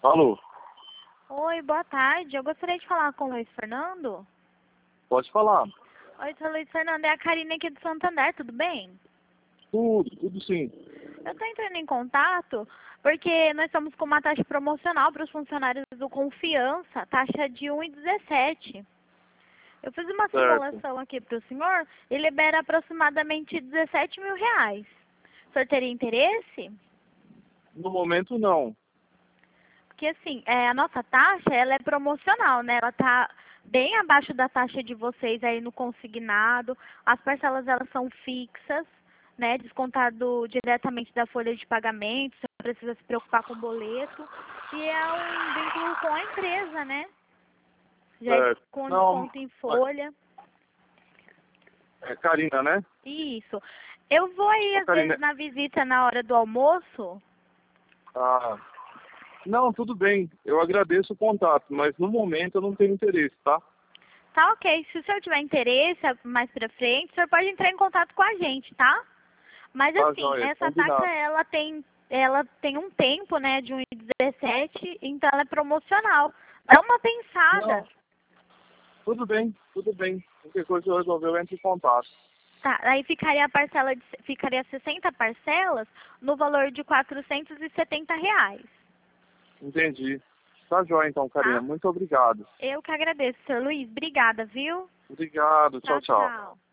Alô, Oi, boa tarde. Eu gostaria de falar com o Luiz Fernando. pode falar. Oi, seu Luiz Fernando, é a Karine aqui do Santander, tudo bem? Tudo sim. Eu estou entrando em contato porque nós estamos com uma taxa promocional para os funcionários do Confiança, taxa de 1,17. Eu fiz uma Certo. simulação aqui para o senhor e libera aproximadamente 17 mil reais. O senhor teria interesse? No momento não. Porque assim, a nossa taxa, ela é promocional, né? Ela tá bem abaixo da taxa de vocês aí no consignado. As parcelas, elas são fixas, né? Descontado diretamente da folha de pagamento. Você não precisa se preocupar com o boleto. E é um vínculo com a empresa, né? Já é Certo. com Não, desconto em folha. é Karina, né? Isso. Eu vou aí, às Karina. vezes, na visita na hora do almoço. Ah, não, tudo bem. Eu agradeço o contato, mas no momento eu não tenho interesse, tá? Tá ok. Se o senhor tiver interesse mais pra frente, o senhor pode entrar em contato com a gente, tá? Mas Tá, assim, joia. essa taxa Combinado. ela tem um tempo, né, de 1,17, então ela é promocional. Dá uma pensada. Não, tudo bem, tudo bem. Qualquer coisa eu resolver, eu entro em contato. Tá, aí ficaria a parcela ficaria 60 parcelas no valor de R$ 470, Entendi. Tá joia então, Karina. tá? Muito obrigado. Eu que agradeço, senhor Luiz. Obrigada, viu? Obrigado. Tchau, Tchau, tchau. tchau.